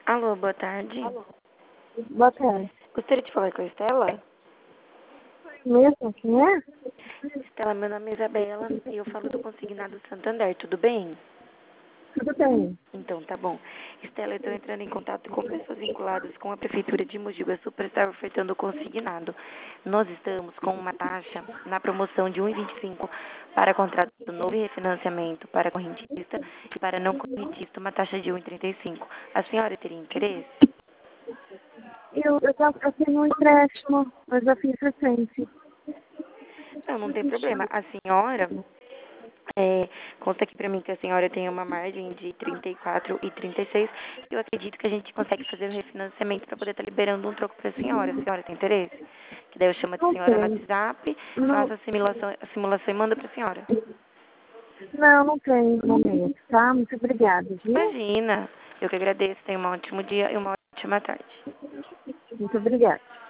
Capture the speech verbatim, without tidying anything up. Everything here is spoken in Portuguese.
Alô, boa tarde. Boa tarde. Gostaria de falar com a Estela? Mesmo? Quem é? Estela, meu nome é Isabela e eu falo do Consignado Santander, tudo bem? Tudo bem. Então, tá bom. Estela, eu estou entrando em contato com pessoas vinculadas com a Prefeitura de Mogi Guaçu para estar ofertando o consignado. Nós estamos com uma taxa na promoção de um vírgula vinte e cinco para contrato novo e refinanciamento para correntista e para não correntista uma taxa de um vírgula trinta e cinco. A senhora teria interesse? Eu, eu já fiz um empréstimo, eu já fiz recente. Não, não tem problema. A senhora... É, conta aqui pra mim que a senhora tem uma margem de trinta e quatro e trinta e seis. Eu acredito que a gente consegue fazer o refinanciamento para poder estar liberando um troco pra senhora. A senhora tem interesse? Que daí eu chamo a Não senhora no tem. WhatsApp, faço Não, a simulação, a simulação e mando pra senhora. não, não tem no momento, tá? Muito obrigada, viu? Imagina. Eu que agradeço. Tenha um ótimo dia e uma ótima tarde. Muito obrigada.